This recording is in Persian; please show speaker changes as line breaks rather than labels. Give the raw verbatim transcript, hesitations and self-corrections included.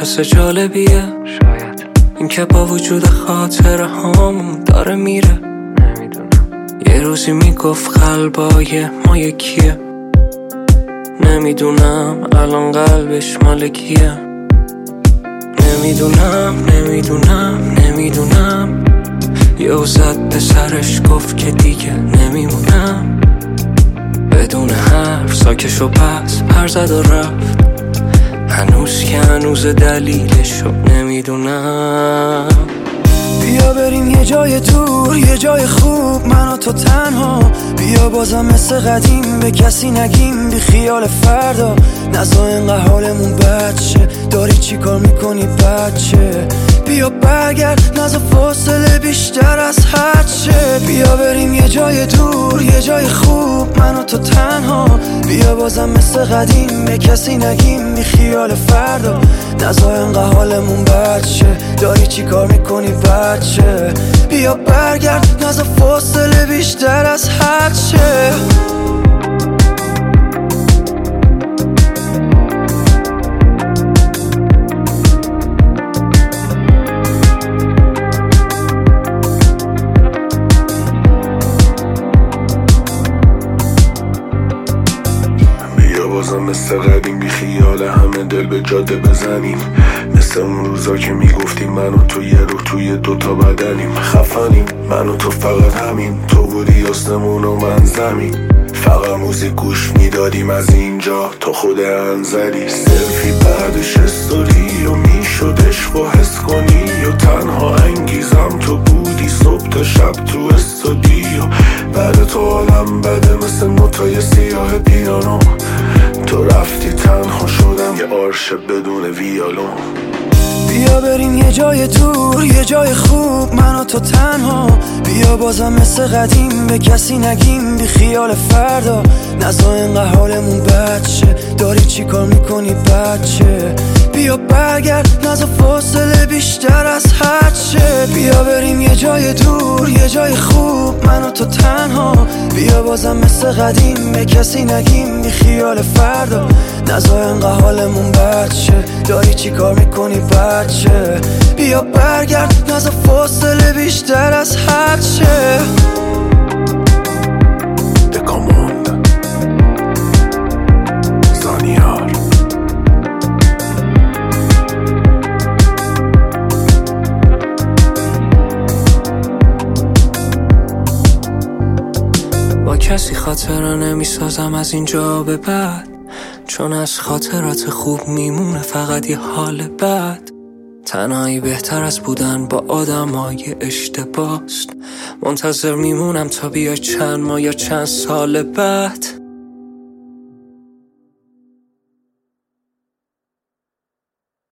حس جالبیه شاید این که با وجود خاطره هامون داره میره. نمیدونم یه روزی میگفت قلبای ما یکیه. نمیدونم الان قلبش مال کیه. نمیدونم نمیدونم نمیدونم یه زد به سرش گفت که دیگه نمیمونم. بدون حرف ساکش و پس پر زد و رفت. هنوز که هنوز دلیلشو نمیدونم.
بیا بریم یه جای دور، یه جای خوب، من و تو تنها. بیا بازم مثل قدیم به کسی نگیم، بی خیال فردا. نزا اینقدر حالمون بد شه، داری چی کار میکنی بچه؟ بیا برگرد، نزا فاصله بیشتر از حد شه. بیا بریم یه جای دور، یه جای خوب، من و تو تنها. بیا بازم مثل قدیم به کسی نگیم، بی خیال فردا. نزا اینقدر حالمون بد شه، داری چی کار میکنی بچه؟ بیا برگرد، نزا فاصله بیشتر از حد شه.
بازم مثل قدیم بی خیال همه دل به جاده بزنیم. مثل اون روزا که میگفتیم من و تو یه روح توی دوتا بدنیم. خفنیم من و تو فقط همین، تو بودی آسمون و من زمین. فقط موزیک گوش میدادیم از اینجا تا خود انزلی. سلفی بعدش استوری و میشد عشق و حس کنی. و تنها انگیزم تو بودی صبح تا شب تو استودیو. بعد تو حالم بده مثل نوتای سیاه پیانو. تو رفتی تنها شدم یه عرش بدون ویالون.
بیا بریم یه جای دور، یه جای خوب، من و تو تنها. بیا بازم مثل قدیم به کسی نگیم، بی خیال فردا. نزا اینقدر حالمون بد شه، داری چی کار میکنی بچه؟ بیا برگرد، نزا فاصله بیشتر از حد شه. بیا بریم یه جای دور، یه جای خوب، من و تو تنها. بیا بازم مثل قدیم به کسی نگیم، بی خیال فردا. نزا اینقدر حالمون بد شه، داری چی کار میکنی بچه؟ بیا برگرد، نزا فاصله بیشتر از حد شه.
دکاموند زانیار.
با کسی خاطره نمیسازم از اینجا به بعد، چون از خاطرات خوب میمونه فقط یه حال بد. تنهایی بهتر از بودن با آدمای اشتباست. منتظر میمونم تا بیای چند ماه یا چند سال بعد.